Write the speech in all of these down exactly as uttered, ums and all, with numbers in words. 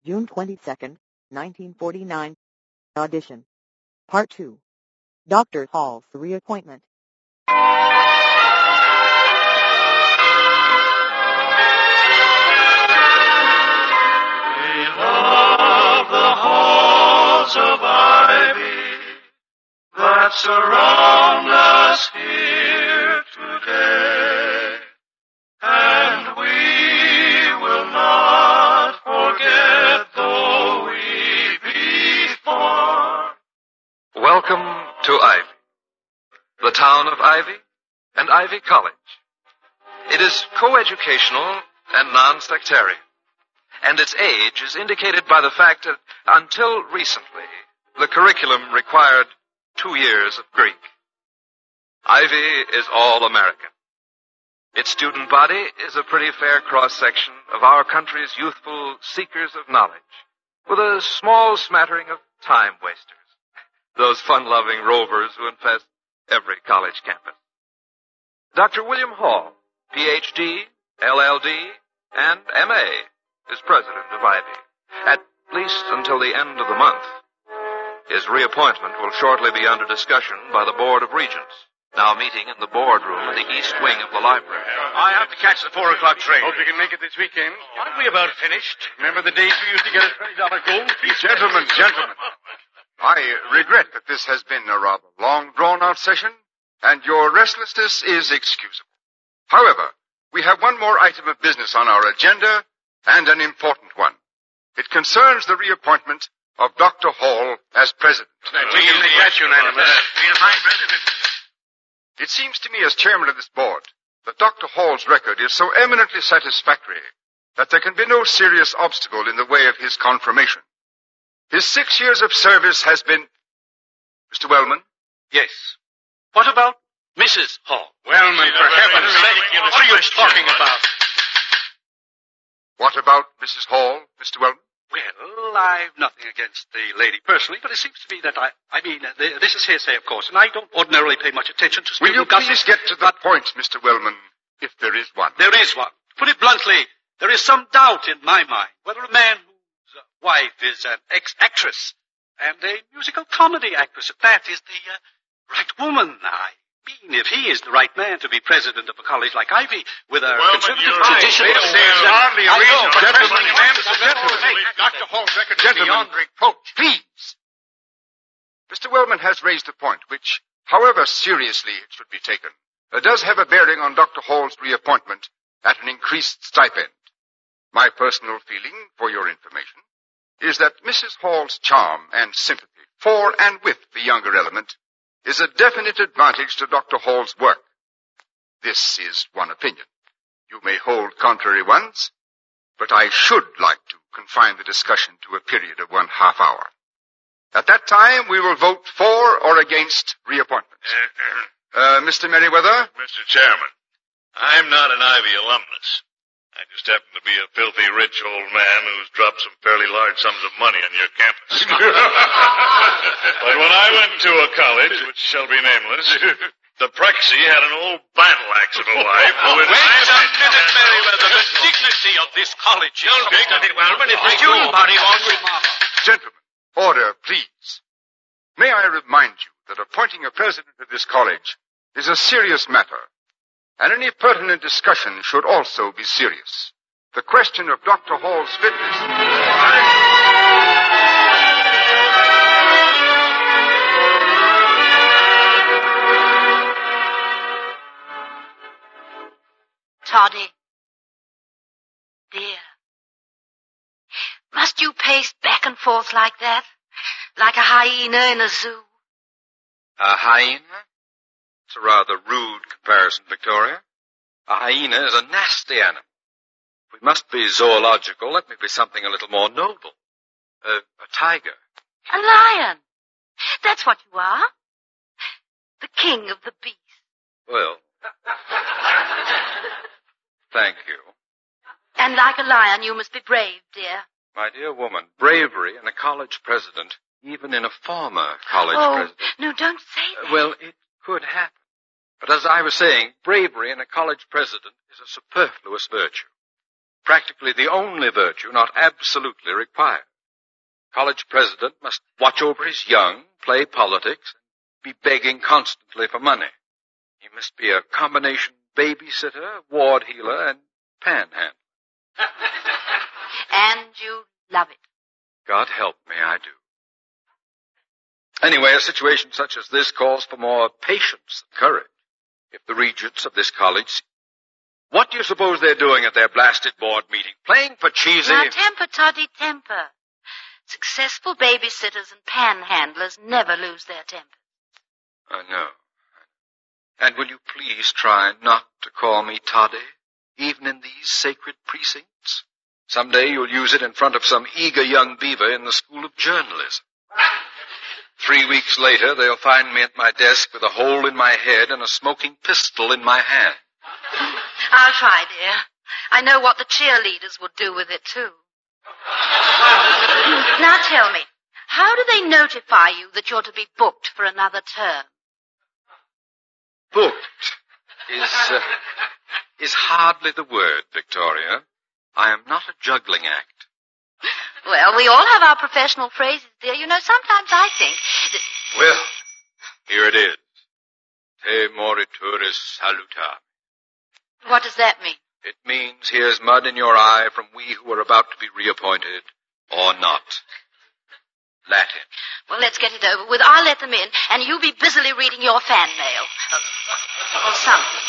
June twenty-second, nineteen forty-nine. Audition. Part two. Doctor Hall's reappointment. We love the halls of ivy that surround us here today, and we will not forget though we be far. Welcome to Ivy, the town of Ivy and Ivy College. It is coeducational and non-sectarian, and its age is indicated by the fact that until recently, the curriculum required two years of Greek. Ivy is all American. Its student body is a pretty fair cross-section of our country's youthful seekers of knowledge, with a small smattering of time wasters, those fun-loving rovers who infest every college campus. Doctor William Hall, P H D, L L D, and M A, is president of Ivy, at least until the end of the month. His reappointment will shortly be under discussion by the Board of Regents, now meeting in the boardroom in the east wing of the library. I have to catch the four o'clock train. Hope you can make it this weekend. Aren't we about finished? Remember the days we used to get a twenty dollar gold piece? Gentlemen, gentlemen, I regret that this has been a rather long, drawn-out session, and your restlessness is excusable. However, we have one more item of business on our agenda, and an important one. It concerns the reappointment of Doctor Hall as president. We can make that unanimous. It seems to me, as chairman of this board, that Doctor Hall's record is so eminently satisfactory that there can be no serious obstacle in the way of his confirmation. His six years of service has been... Mister Wellman? Yes. What about Missus Hall? Wellman, for heaven's sake, what are you talking about? What about Missus Hall, Mister Wellman? Well, I've nothing against the lady personally, but it seems to me that I... I mean, uh, th- this is hearsay, of course, and I don't ordinarily pay much attention to Will student you gossip. please get to the but point, Mister Wellman, if there is one? There is one. To put it bluntly, there is some doubt in my mind whether a man whose uh, wife is an ex-actress and a musical comedy actress at that is the uh, right woman. I mean, if he is the right man to be president of a college like Ivy with a Well, conservative you're right. tradition... There's hardly a I reason. know, but Gentlemen, personally, ma'am, Mister gentlemen, Hall- Doctor Hall's record is Gentlemen, beyond reproach. Please. Mister Wellman has raised a point which, however seriously it should be taken, uh, does have a bearing on Doctor Hall's reappointment at an increased stipend. My personal feeling, for your information, is that Missus Hall's charm and sympathy for and with the younger element is a definite advantage to Doctor Hall's work. This is one opinion. You may hold contrary ones, but I should like to confine the discussion to a period of one half hour. At that time, we will vote for or against reappointment. Uh, Mister Merriweather? Mister Chairman, I'm not an Ivy alumnus. I just happen to be a filthy rich old man who's dropped some fairly large sums of money on your campus. But when I went to a college, which shall be nameless, the Prexy had an old battle axe of a wife who... Wait a minute, Merriweather. The dignity of this college. You'll dignity, Wellman. It's a student body on remark. Gentlemen, order, please. May I remind you that appointing a president of this college is a serious matter, and any pertinent discussion should also be serious. The question of Doctor Hall's fitness... Toddy, dear, must you pace back and forth like that? Like a hyena in a zoo? A hyena? It's a rather rude comparison, Victoria. A hyena is a nasty animal. If we must be zoological, let me be something a little more noble. A, a tiger. A lion. That's what you are. The king of the beasts. Well, thank you. And like a lion, you must be brave, dear. My dear woman, bravery in a college president, even in a former college oh, president... no, don't say that. Uh, well, it could happen. But as I was saying, bravery in a college president is a superfluous virtue. practically the only virtue not absolutely required. College president must watch over his young, play politics, and be begging constantly for money. He must be a combination babysitter, ward healer, and panhandler. And you love it. God help me, I do. Anyway, a situation such as this calls for more patience than courage. If the regents of this college... What do you suppose they're doing at their blasted board meeting? Playing for cheesy... Now, temper, Toddy, temper. Successful babysitters and panhandlers never lose their temper. I know. And will you please try not to call me Toddy, even in these sacred precincts? Someday you'll use it in front of some eager young beaver in the School of Journalism. Three weeks later, they'll find me at my desk with a hole in my head and a smoking pistol in my hand. I'll try, dear. I know what the cheerleaders would do with it, too. Now tell me, how do they notify you that you're to be booked for another term? Booked is, uh, is hardly the word, Victoria. I am not a juggling act. Well, we all have our professional phrases, dear. You know, sometimes I think that... Well, here it is. Te morituris salutar. What does that mean? It means here's mud in your eye from we who are about to be reappointed, or not. Latin. Well, let's get it over with. I'll let them in, and you be busily reading your fan mail. Uh, or something.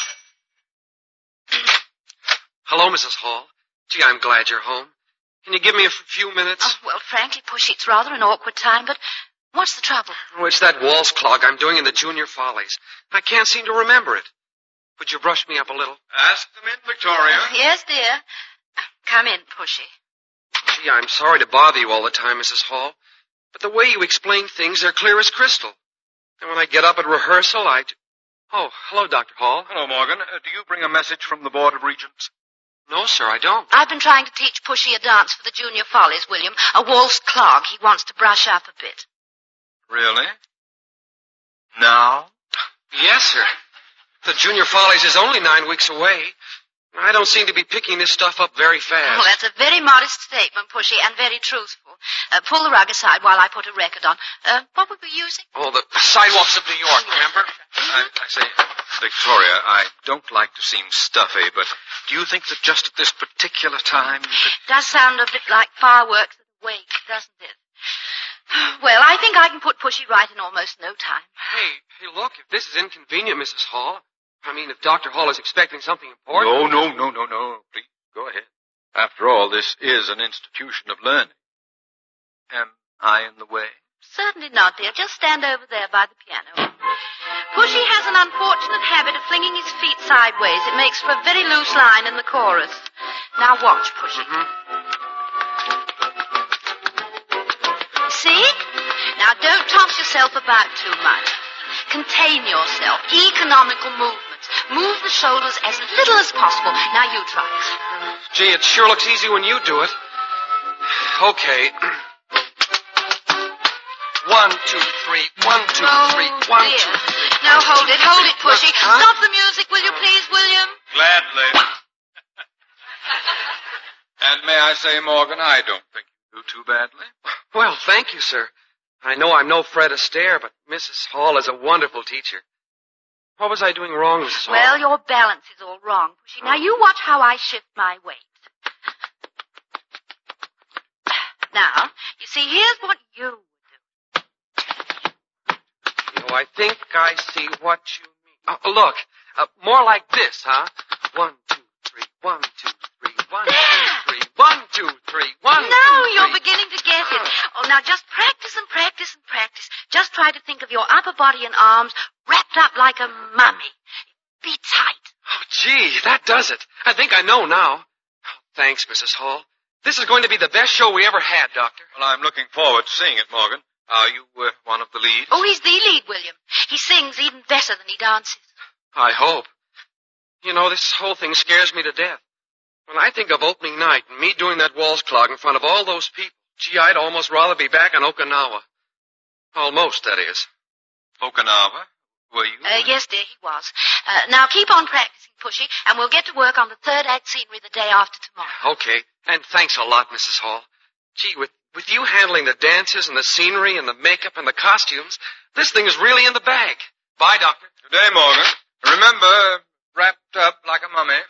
Hello, Missus Hall. Gee, I'm glad you're home. Can you give me a f- few minutes? Oh, well, frankly, Pushy, it's rather an awkward time, but what's the trouble? Oh, it's that waltz clog I'm doing in the Junior Follies. I can't seem to remember it. Would you brush me up a little? Ask them in, Victoria. Uh, yes, dear. Uh, come in, Pushy. Gee, I'm sorry to bother you all the time, Missus Hall, but the way you explain things, they're clear as crystal. And when I get up at rehearsal, I... T- oh, hello, Doctor Hall. Hello, Morgan. Uh, do you bring a message from the Board of Regents? No, sir, I don't. I've been trying to teach Pushy a dance for the Junior Follies, William. A waltz clog. He wants to brush up a bit. Really? Now? Yes, sir. The Junior Follies is only nine weeks away. I don't seem to be picking this stuff up very fast. Well, that's a very modest statement, Pushy, and very truthful. Uh, pull the rug aside while I put a record on. Uh, what were we using? Oh, the Sidewalks of New York, remember? I, I say, Victoria, I don't like to seem stuffy, but do you think that just at this particular time you could... Does sound a bit like fireworks at a wake, doesn't it? Well, I think I can put Pushy right in almost no time. Hey, hey, look, if this is inconvenient, Missus Hall, I mean, if Doctor Hall is expecting something important... No, no, no, no, no. Please, go ahead. After all, this is an institution of learning. Am I in the way? Certainly not, dear. Just stand over there by the piano. Pushy has an unfortunate habit of flinging his feet sideways. It makes for a very loose line in the chorus. Now watch, Pushy. Mm-hmm. See? Now don't toss yourself about too much. Contain yourself. Economical movements. Move the shoulders as little as possible. Now you try it. Gee, it sure looks easy when you do it. Okay. One, two, three. One, two, oh, three. One, dear. two, three. Now hold it, hold it, Pushy. Huh? Stop the music, will you please, William? Gladly. And may I say, Morgan, I don't think you do too badly. Well, thank you, sir. I know I'm no Fred Astaire, but Missus Hall is a wonderful teacher. What was I doing wrong, Missus Hall? Well, your balance is all wrong, Pushy. Now you watch how I shift my weight. Now, you see, here's what you would do. You know, I think I see what you mean. Oh, look, uh, more like this, huh? One, two, three. One, two, three. One, two, three. One, two, three. One, no, two, you're three. beginning to get it. Oh, now just practice and practice and practice. Just try to think of your upper body and arms wrapped up like a mummy. Be tight. Oh, gee, that does it. I think I know now. Oh, thanks, Missus Hall. This is going to be the best show we ever had, Doctor. Well, I'm looking forward to seeing it, Morgan. Are you uh, one of the leads? Oh, he's the lead, William. He sings even better than he dances. I hope. You know, this whole thing scares me to death. When I think of opening night and me doing that waltz clog in front of all those people, gee, I'd almost rather be back in Okinawa. Almost, that is. Okinawa? Were you? Uh, yes, dear, he was. Uh, now keep on practicing, Pushy, and we'll get to work on the third act scenery the day after tomorrow. Okay, and thanks a lot, Missus Hall. Gee, with, with you handling the dances and the scenery and the makeup and the costumes, this thing is really in the bag. Bye, Doctor. Good day, Morgan. Remember, wrapped up like a mummy.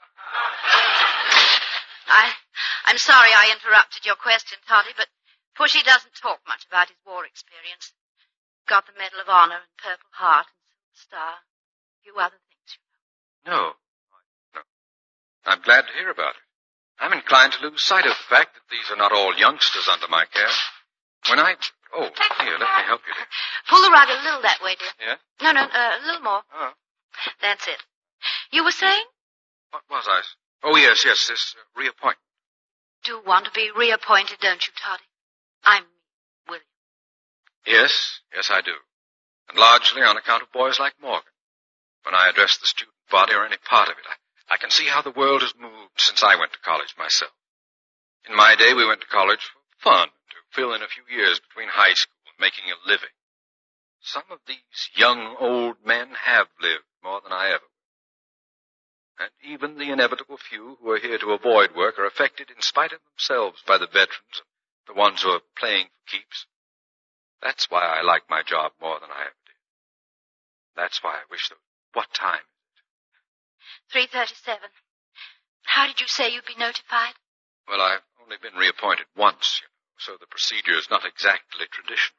I, I'm sorry I interrupted your question, Toddy, but Pushy doesn't talk much about his war experience. Got the Medal of Honor and Purple Heart and Silver Star. A few other things, you know. No. No. I'm glad to hear about it. I'm inclined to lose sight of the fact that these are not all youngsters under my care. When I... Oh, here, let me help you, dear. Pull the rug a little that way, dear. Yeah? No, no, uh, a little more. Oh. That's it. You were saying? What was I? Oh, yes, yes, this uh, reappointment. Do want to be reappointed, don't you, Toddy? I'm William. Yes, yes, I do. And largely on account of boys like Morgan. When I address the student body or any part of it, I, I can see how the world has moved since I went to college myself. In my day, we went to college for fun, to fill in a few years between high school and making a living. Some of these young old men have lived more than I ever will. And even the inevitable few who are here to avoid work are affected in spite of themselves by the veterans and the ones who are playing for keeps. That's why I like my job more than I ever did. That's why I wish there was... What time is it? three thirty-seven. How did you say you'd be notified? Well, I've only been reappointed once, you know, so the procedure is not exactly traditional.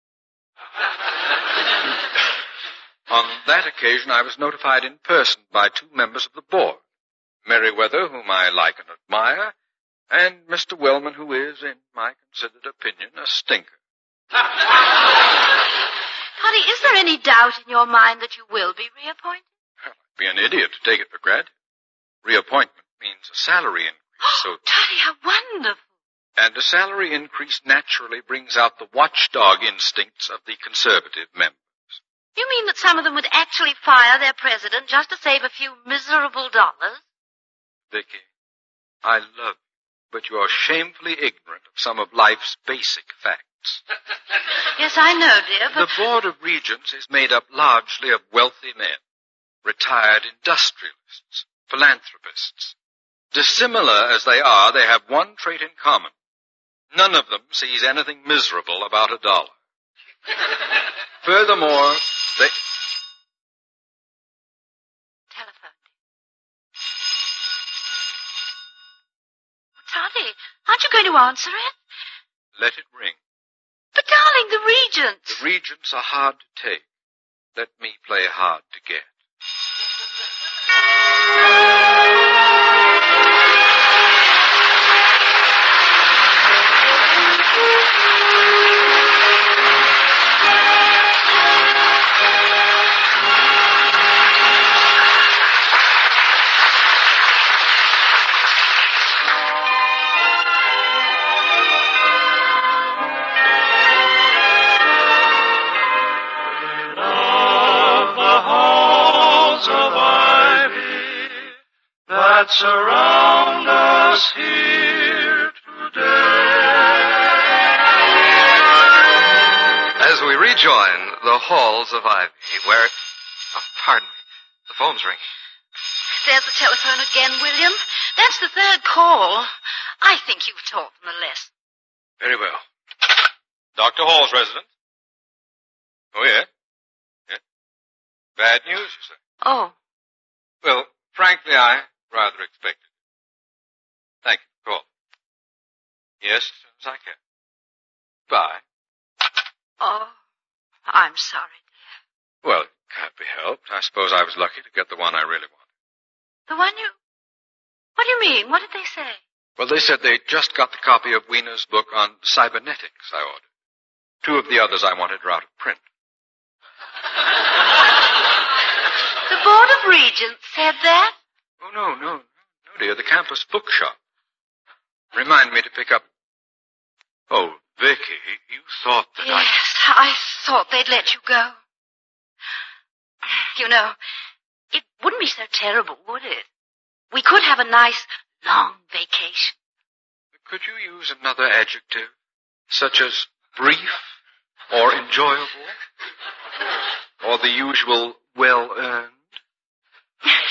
On that occasion, I was notified in person by two members of the board, Merriweather, whom I like and admire, and Mister Wellman, who is, in my considered opinion, a stinker. Toddy, is there any doubt in your mind that you will be reappointed? Well, I'd be an idiot to take it for granted. Reappointment means a salary increase, so... Toddy, how wonderful. And a salary increase naturally brings out the watchdog instincts of the conservative members. You mean that some of them would actually fire their president just to save a few miserable dollars? Vicky, I love you, but you are shamefully ignorant of some of life's basic facts. Yes, I know, dear, but... The Board of Regents is made up largely of wealthy men, retired industrialists, philanthropists. Dissimilar as they are, they have one trait in common. None of them sees anything miserable about a dollar. Furthermore, they... Telephone. Toddy, aren't you going to answer it? Let it ring. But, darling, the Regents... The Regents are hard to take. Let me play hard to get. Surround us here today. As we rejoin the halls of Ivy, where... Oh, pardon me. The phone's ringing. There's the telephone again, William. That's the third call. I think you've taught them a lesson. Very well. Doctor Hall's resident. Oh, yeah? Yeah. Bad news, you say? Oh. Well, frankly, I rather expected. Thank you for calling. Yes, as soon as I can. Bye. Oh, I'm sorry, dear. Well, it can't be helped. I suppose I was lucky to get the one I really wanted. The one you... What do you mean? What did they say? Well, they said they'd just got the copy of Wiener's book on cybernetics I ordered. Two of the others I wanted are out of print. The Board of Regents said that? Oh, no, no, no, dear, the campus bookshop. Remind me to pick up... Oh, Vicky, you thought that yes, I... I thought they'd let you go. You know, it wouldn't be so terrible, would it? We could have a nice, long vacation. Could you use another adjective, such as brief or enjoyable? Or the usual well-earned?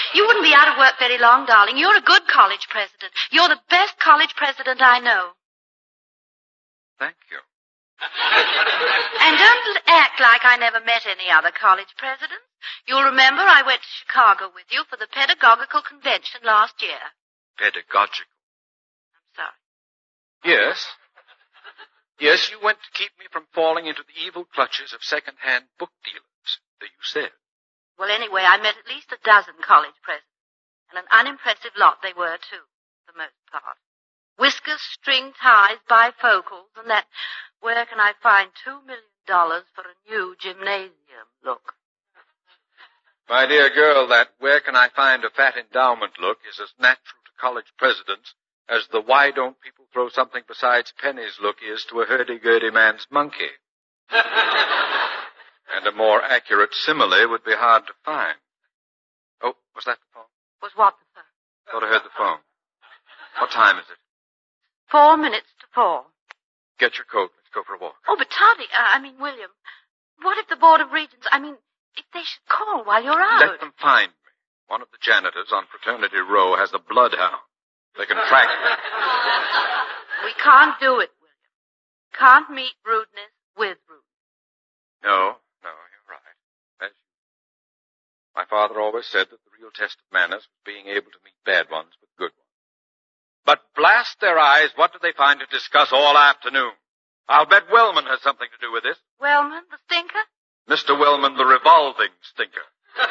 You wouldn't be out of work very long, darling. You're a good college president. You're the best college president I know. Thank you. And don't act like I never met any other college presidents. You'll remember I went to Chicago with you for the pedagogical convention last year. Pedagogical? I'm sorry. Yes. Yes, you went to keep me from falling into the evil clutches of second-hand book dealers, that you said. Well, anyway, I met at least a dozen college presidents, and an unimpressive lot they were, too, for the most part. Whiskers, string ties, bifocals, and that where can I find two million dollars for a new gymnasium look. My dear girl, that where can I find a fat endowment look is as natural to college presidents as the why don't people throw something besides pennies look is to a hurdy-gurdy man's monkey. And a more accurate simile would be hard to find. Oh, was that the phone? Was what the phone? Thought I heard the phone. What time is it? Four minutes to four. Get your coat. Let's go for a walk. Oh, but Toddy, uh, I mean, William, what if the Board of Regents, I mean, if they should call while you're out? Let them find me. One of the janitors on Fraternity Row has a bloodhound. They can track me. We can't do it, William. Can't meet rudeness with rudeness. No, no, you're right. As my father always said that the real test of manners was being able to meet bad ones with good ones. But blast their eyes, what do they find to discuss all afternoon? I'll bet Wellman has something to do with this. Wellman, the stinker? Mister Wellman, the revolving stinker.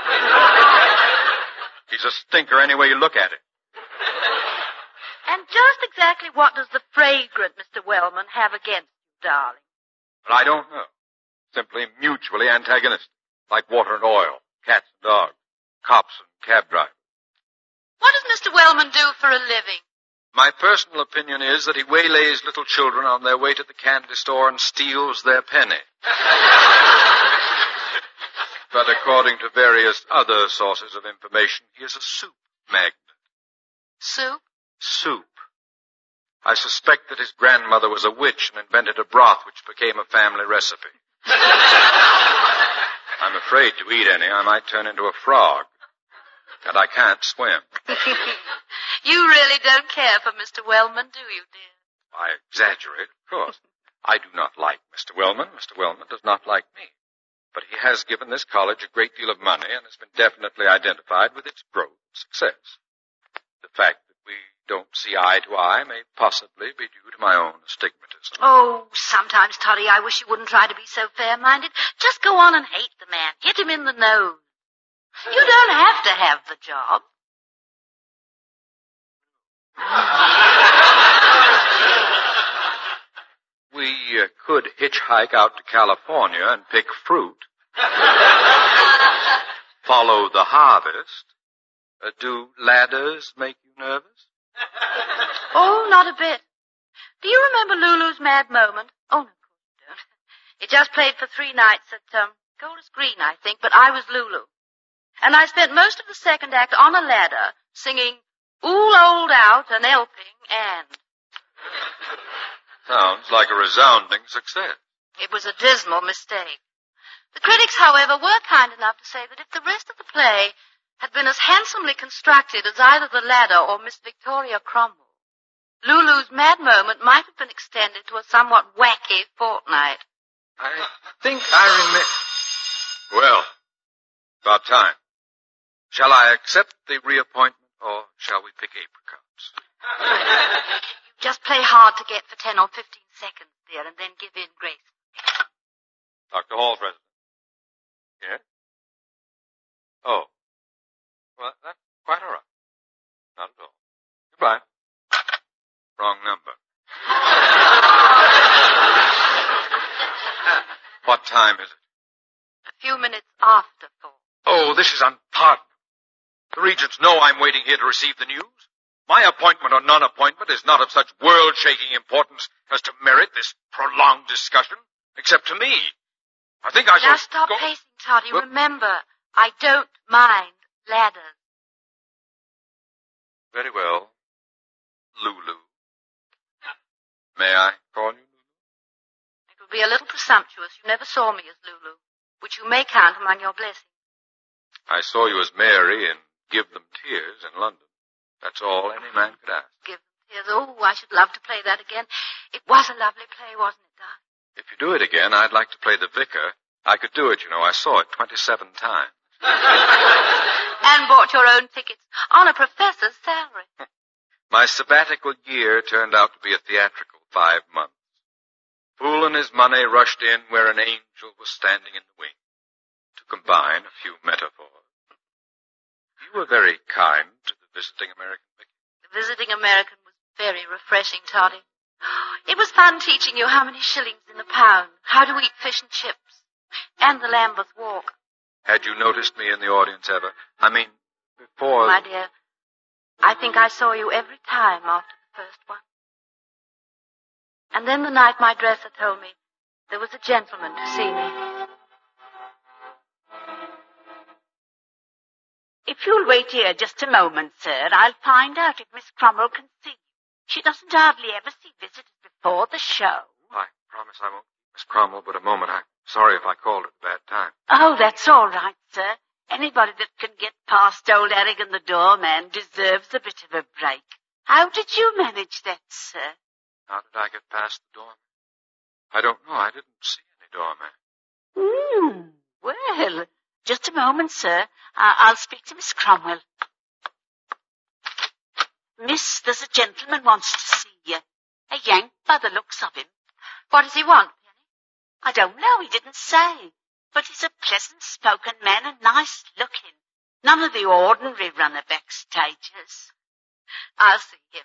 He's a stinker any way you look at it. And just exactly what does the fragrant Mister Wellman have against you, darling? But I don't know. Simply mutually antagonistic, like water and oil, cats and dogs, cops and cab drivers. What does Mister Wellman do for a living? My personal opinion is that he waylays little children on their way to the candy store and steals their penny. But according to various other sources of information, he is a soup magnet. Soup? Soup. I suspect that his grandmother was a witch and invented a broth which became a family recipe. I'm afraid to eat any. I might turn into a frog. And I can't swim. You really don't care for Mister Wellman, do you, dear? I exaggerate, of course. I do not like Mister Wellman. Mister Wellman does not like me. But he has given this college a great deal of money and has been definitely identified with its growth and success. The fact that we don't see eye to eye may possibly be due to my own astigmatism. Oh, sometimes, Toddy, I wish you wouldn't try to be so fair-minded. Just go on and hate the man. Hit him in the nose. You don't have to have the job. We uh, could hitchhike out to California and pick fruit. Follow the harvest. Uh, do ladders make you nervous? Oh, not a bit. Do you remember Lulu's Mad Moment? Oh, no, of course you don't. It just played for three nights at um, Golders Green, I think, but I was Lulu. And I spent most of the second act on a ladder singing Ool Old Out and Elping and... Sounds like a resounding success. It was a dismal mistake. The critics, however, were kind enough to say that if the rest of the play had been as handsomely constructed as either the ladder or Miss Victoria Cromwell, Lulu's Mad Moment might have been extended to a somewhat wacky fortnight. I think I remember... Well, about time. Shall I accept the reappointment, or shall we pick apricots? Just play hard to get for ten or fifteen seconds, dear, and then give in gracefully. Doctor Hall, President. Yes? Oh. Well, that's quite all right. Not at all. Goodbye. Wrong number. What time is it? A few minutes after four. Oh, this is unpardonable. The regents know I'm waiting here to receive the news. My appointment or non-appointment is not of such world-shaking importance as to merit this prolonged discussion, except to me. I think I shall... Now stop go... pacing, Toddy. Well... Remember, I don't mind ladders. Very well. Lulu. May I call you Lulu? It would be a little presumptuous. You never saw me as Lulu, which you may count among your blessings. I saw you as Mary in give them tears in London. That's all any man could ask. Give them tears. Oh, I should love to play that again. It was a lovely play, wasn't it, darling? If you do it again, I'd like to play the vicar. I could do it, you know. I saw it twenty-seven times. And bought your own tickets on a professor's salary. My sabbatical year turned out to be a theatrical five months. Fool and his money rushed in where an angel was standing in the wing, to combine a few metaphors. You were very kind to the visiting American, Vicky. The visiting American was very refreshing, Toddy. It was fun teaching you how many shillings in the pound, how to eat fish and chips, and the Lambeth Walk. Had you noticed me in the audience ever? I mean, before... My dear, I think I saw you every time after the first one. And then the night my dresser told me there was a gentleman to see me. If you'll wait here just a moment, sir, I'll find out if Miss Cromwell can see you. She doesn't hardly ever see visitors before the show. I promise I won't keep Miss Cromwell but a moment. I'm sorry if I called at a bad time. Oh, that's all right, sir. Anybody that can get past old Harrigan the doorman deserves a bit of a break. How did you manage that, sir? How did I get past the doorman? I don't know. I didn't see any doorman. Hmm. Well, just a moment, sir. I- I'll speak to Miss Cromwell. Miss, there's a gentleman wants to see you. A Yank by the looks of him. What does he want, Penny? I don't know, he didn't say. But he's a pleasant-spoken man and nice-looking. None of the ordinary runner-back stagers. I'll see him.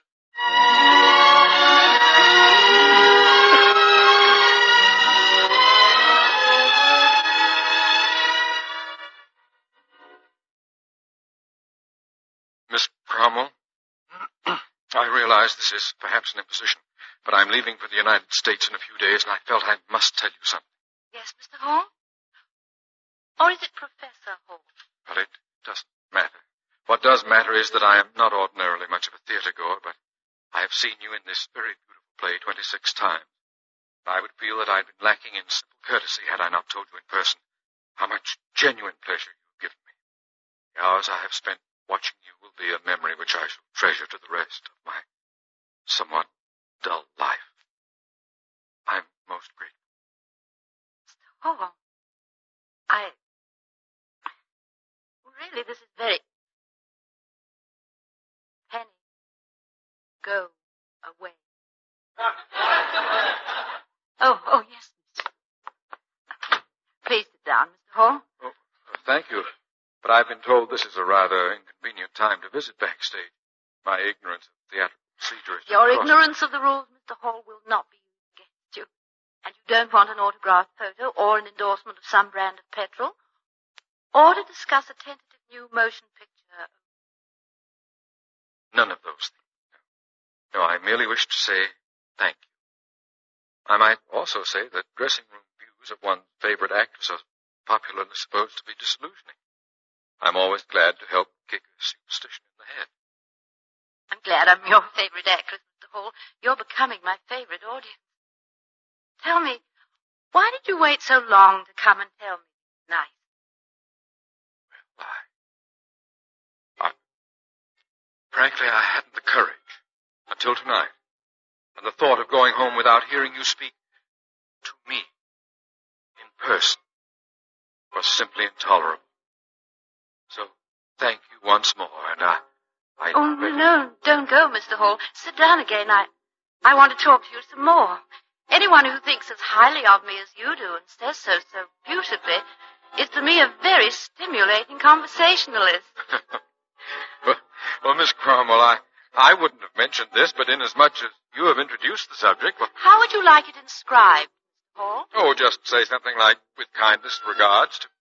Miss Cromwell, I realize this is perhaps an imposition, but I'm leaving for the United States in a few days, and I felt I must tell you something. Yes, Mister Hall? Or is it Professor Hall? But it doesn't matter. What does matter is that I am not ordinarily much of a theater-goer, but I have seen you in this very beautiful play twenty-six times. I would feel that I'd been lacking in simple courtesy had I not told you in person how much genuine pleasure you've given me. The hours I have spent watching you will be a memory which I shall treasure to the rest of my somewhat dull life. I'm most grateful. Mister Hall, I... Really, this is very... Penny, go away. Oh, oh, yes, miss. Please sit down, Mister Hall. Oh, thank you. But I've been told this is a rather inconvenient time to visit backstage. My ignorance of theatrical procedure is... Your ignorance of the rules, Mister Hall, will not be used against you. And you don't want an autographed photo or an endorsement of some brand of petrol, or to discuss a tentative new motion picture. None of those things. No, I merely wish to say thank you. I might also say that dressing room views of one's favorite actress are popularly supposed to be disillusioning. I'm always glad to help kick a superstition in the head. I'm glad I'm your favorite actress, Mister Hall. You're becoming my favorite audience. Tell me, why did you wait so long to come and tell me tonight? Well, I... I... Frankly, I hadn't the courage until tonight. And the thought of going home without hearing you speak to me in person was simply intolerable. So, thank you once more, and I... I Oh, no, no, don't go, Mister Hall. Sit down again. I, I want to talk to you some more. Anyone who thinks as highly of me as you do and says so so beautifully is to me a very stimulating conversationalist. well, well, Miss Cromwell, I, I wouldn't have mentioned this, but inasmuch as you have introduced the subject... Well, how would you like it inscribed, Mister Hall? Oh, just say something like, with kindest regards to...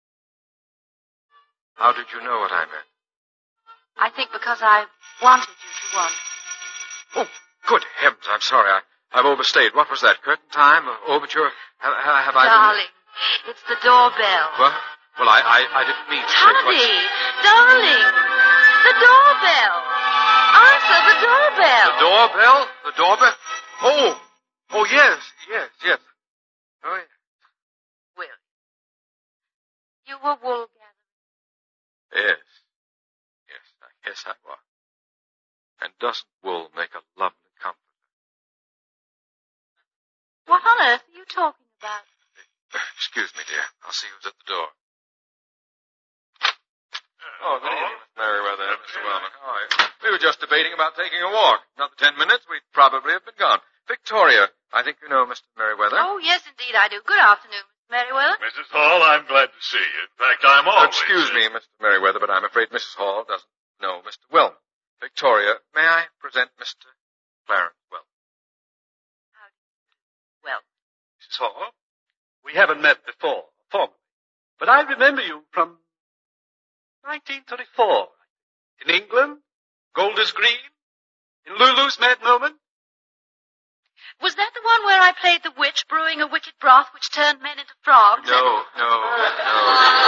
How did you know what I meant? I think because I wanted you to want. Oh, good heavens, I'm sorry. I, I've overstayed. What was that, curtain time? Overture? Have, have I... Darling, been... it's the doorbell. Well, well I, I, I didn't mean to say Toddy, darling, the doorbell. Answer the doorbell. The doorbell? The doorbell? Oh, oh, yes, yes, yes. Oh, yes. Will, you were wool gathering. Yes. And doesn't wool make a lovely comfort? What on earth are you talking about? Excuse me, dear. I'll see who's at the door. Oh, good evening, Miss Merriweather, Mister Wellman. How are you? We were just debating about taking a walk. Another ten minutes, we'd probably have been gone. Victoria, I think you know Mister Merriweather. Oh, yes, indeed I do. Good afternoon, Mister Merriweather. Missus Hall, I'm glad to see you. In fact, I'm always... Excuse me, Mister Merriweather, but I'm afraid Missus Hall doesn't know Mister Wellman. Victoria, may I present Mister Clarence Wellman? Well, Missus Hall, we haven't met before, formally, but I remember you from nineteen thirty-four. In England, Golders Green, in Lulu's Mad Moment. was that the one where I played the witch brewing a wicked broth which turned men into frogs? No, no, no.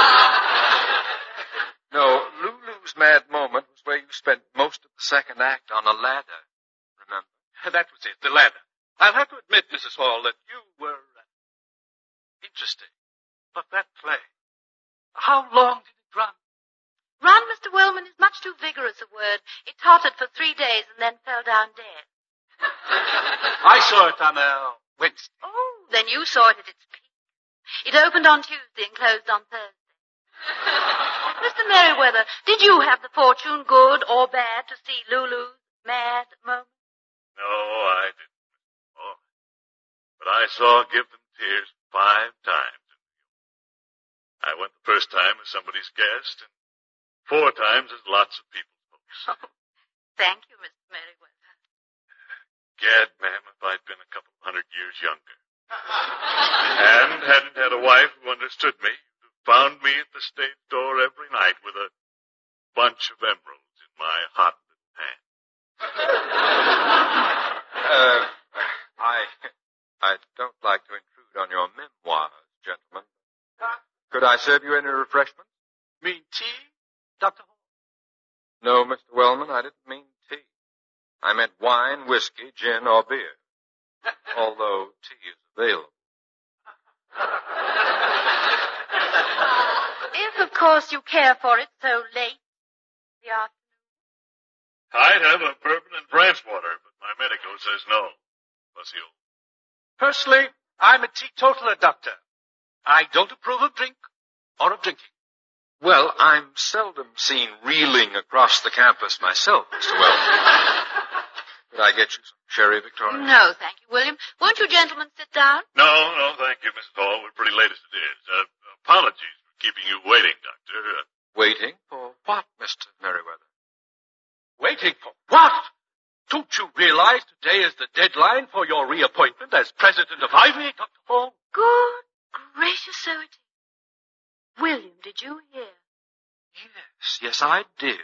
No, Lulu's Mad Moment was where you spent most of the second act on a ladder, remember? That was it, the ladder. I'll have to admit, Missus Hall, that you were uh, interesting. But that play, how long did it run? Run, Mister Wellman, is much too vigorous a word. It tottered for three days and then fell down dead. I saw it on a Wednesday. Oh, then you saw it at its peak. It opened on Tuesday and closed on Thursday. Mister Merriweather, did you have the fortune, good or bad, to see Lulu's Mad Moment? No, I didn't. Oh, but I saw Give Them Tears five times. I went the first time as somebody's guest, and four times as lots of people's folks. Oh, thank you, Mister Merriweather. Gad, ma'am, if I'd been a couple hundred years younger, and hadn't had a wife who understood me, who found me at the stage door every night with a bunch of emeralds in my hot little hand. Uh, I, I don't like to intrude on your memoirs, gentlemen. Could I serve you any refreshments? Mean tea, Doctor Hall? No, Mister Wellman, I didn't mean tea. I meant wine, whiskey, gin, or beer. Although tea is available. If, of course, you care for it so late in the afternoon. I'd have a bourbon and branch water, but my medical says no. Fussy old. Personally, I'm a teetotaler, Doctor. I don't approve of drink or of drinking. Well, I'm seldom seen reeling across the campus myself, Mister Wellman. Could I get you some sherry, Victoria? No, thank you, William. Won't you gentlemen sit down? No, no, thank you, Missus Hall. We're pretty late as it is. Uh, apologies for keeping you waiting, Doctor. Uh, Waiting for what, Mister Merriweather? Waiting for what? Don't you realize today is the deadline for your reappointment as president of Ivy, Doctor Hall? Good gracious, so it is. William, did you hear? Yes, yes, I did.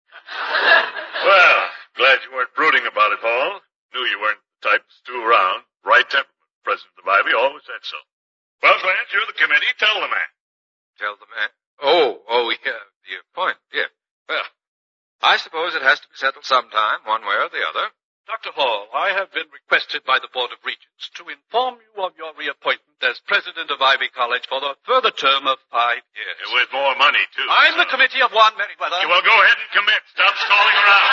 well, glad you weren't brooding about it, Hall. Knew you weren't the type to stew around. Right temperament. President of Ivy always said so. Well, Clarence, you're the committee. Tell the man. Tell the man. Oh, oh, yeah, the appointment, yeah. Well, I suppose it has to be settled sometime, one way or the other. Doctor Hall, I have been requested by the Board of Regents to inform you of your reappointment as president of Ivy College for the further term of five years. With more money, too. I'm so. the committee of one, Merriweather. You will go ahead and commit. Stop stalling around.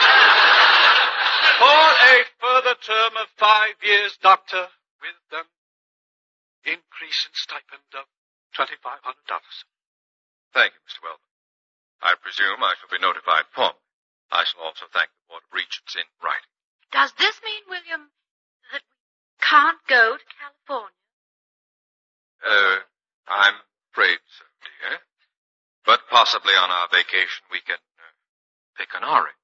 For a further term of five years, Doctor, with an increase in stipend of twenty-five hundred dollars. Thank you, Mister Wellman. I presume I shall be notified formally. I shall also thank the Board of Regents in writing. Does this mean, William, that we can't go to California? Uh, I'm afraid so, dear. But possibly on our vacation we can uh, pick an orange.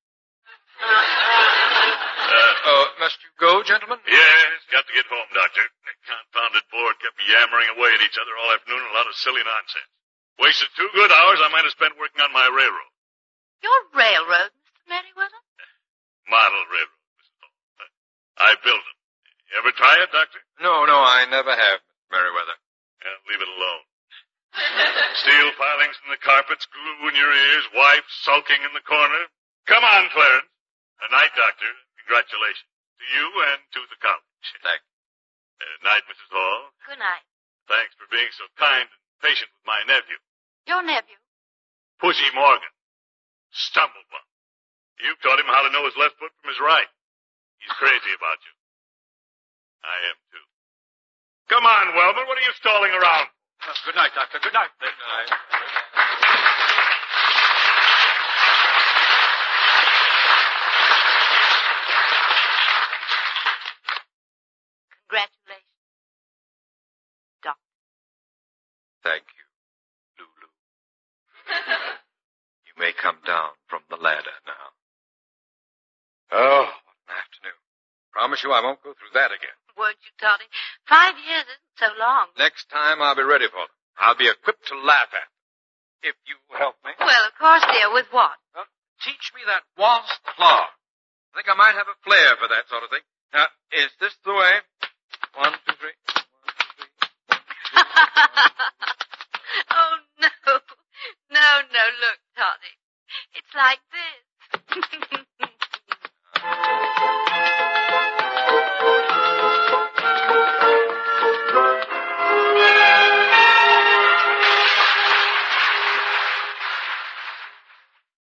Uh, oh, must you go, gentlemen? Yes, got to get home, Doctor. The confounded board kept yammering away at each other all afternoon and a lot of silly nonsense. Wasted two good hours I might have spent working on my railroad. Your railroad, Mister Merriweather? Model railroad, Missus Hall. I built them. You ever try it, Doctor? No, no, I never have, Mister Merriweather. Yeah, leave it alone. Steel filings in the carpets, glue in your ears, wife sulking in the corner. Come on, Clarence. A night, Doctor. Congratulations to you and to the college. Thank you. Uh, night, Missus Hall. Good night. Thanks for being so kind and patient with my nephew. Your nephew? Pushy Morgan. Stumblebum. You've taught him how to know his left foot from his right. He's crazy about you. I am, too. Come on, Wellman. What are you stalling around? Uh, good night, Doctor. Good night. Good night. Congratulations, Doctor. Thank you, Lulu. You may come down from the ladder now. Oh, what an afternoon. Promise you I won't go through that again. Won't you, Toddy? Five years isn't so long. Next time I'll be ready for them. I'll be equipped to laugh at them. If you help me. Well, of course, dear. With what? Well, teach me that waltz clog. I think I might have a flair for that sort of thing. Now, is this the way? One, two,